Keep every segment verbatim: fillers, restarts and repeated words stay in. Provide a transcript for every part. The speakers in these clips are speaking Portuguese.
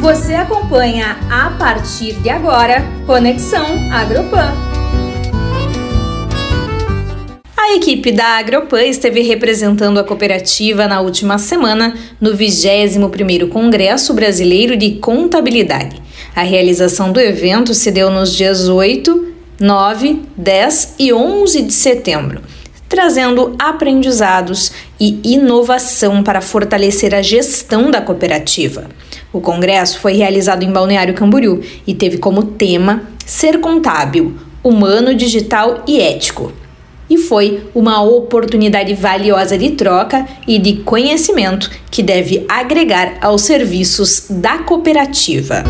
Você acompanha a partir de agora Conexão Agropan. A equipe da Agropan esteve representando a cooperativa na última semana no vigésimo primeiro Congresso Brasileiro de Contabilidade. A realização do evento se deu nos dias oito, nove, dez e onze de setembro, trazendo aprendizados e inovação para fortalecer a gestão da cooperativa. O congresso foi realizado em Balneário Camboriú e teve como tema Ser Contábil, Humano, Digital e Ético. E foi uma oportunidade valiosa de troca e de conhecimento que deve agregar aos serviços da cooperativa.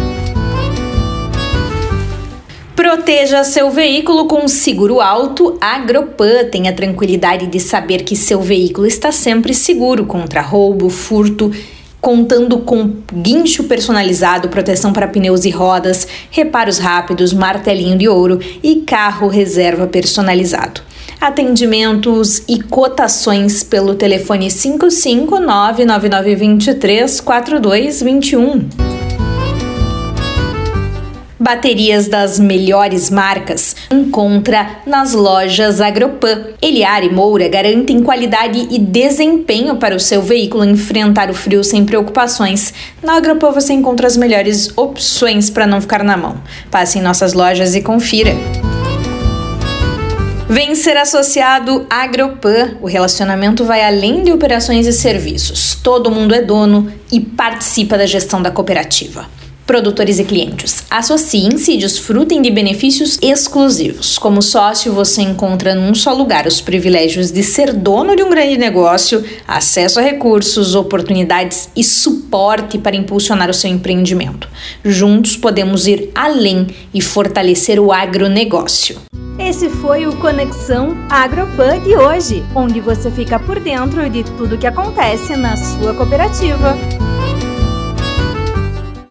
Proteja seu veículo com seguro alto Agropan. Tenha a tranquilidade de saber que seu veículo está sempre seguro contra roubo, furto, contando com guincho personalizado, proteção para pneus e rodas, reparos rápidos, martelinho de ouro e carro reserva personalizado. Atendimentos e cotações pelo telefone cinco cinco nove nove nove dois três quatro dois dois um. Baterias das melhores marcas encontra nas lojas Agropan. Eliar e Moura garantem qualidade e desempenho para o seu veículo enfrentar o frio sem preocupações. Na Agropan você encontra as melhores opções para não ficar na mão. Passe em nossas lojas e confira. Vem ser associado Agropan. O relacionamento vai além de operações e serviços. Todo mundo é dono e participa da gestão da cooperativa. Produtores e clientes, associem-se e desfrutem de benefícios exclusivos. Como sócio, você encontra num só lugar os privilégios de ser dono de um grande negócio, acesso a recursos, oportunidades e suporte para impulsionar o seu empreendimento. Juntos podemos ir além e fortalecer o agronegócio. Esse foi o Conexão Agropan de hoje, onde você fica por dentro de tudo que acontece na sua cooperativa.